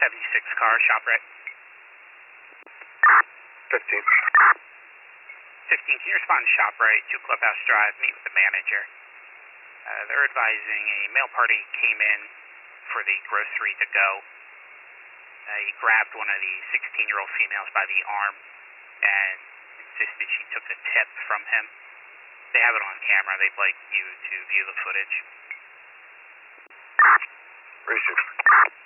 76 car, ShopRite. 15. 15, can you respond to ShopRite, 2 Clubhouse Drive, meet with the manager? They're advising a male party came in for the grocery to go. He grabbed one of the 16-year-old females by the arm and insisted she took the tip from him. They have it on camera. They'd like you to view the footage. Research.